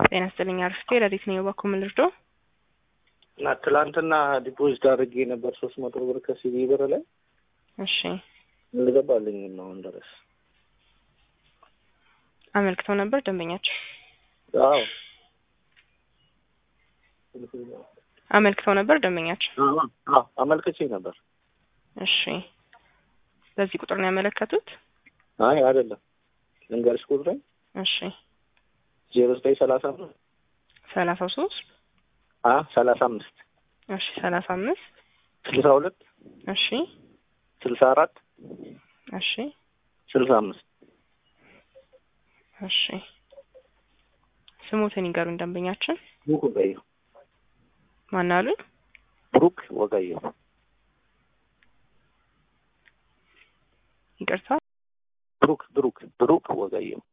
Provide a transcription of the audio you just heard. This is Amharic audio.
ጤና ይስጥልኝ አርፍቴ ረዲት ነው በኩል ልርዶ እና ትላንትና ዲፖዚት አድርጌ ነበር 300 ብር ከሲቢ ብር ላይ እሺ ልገባልኝ ነው እንደረስ አመልክተው ነበር ደንበኛቸው አዎ አመልክተው ነበር ደንበኛቸው አዎ አመልክቼ ነበር እሺ በዚህ ቁጥር ነው ያመለከቱት አይ አይደለም ልንገርሽ ቁጥር እሺ 0935 33 35 እሺ 35 62 እሺ 64 እሺ 65 እሺ ስሙትን ይገሩን ደንበኛችን ብሩክ ወጋየሁ ማን አሉ ብሩክ ወጋየሁ ይቅርታ ብሩክ ወጋየሁ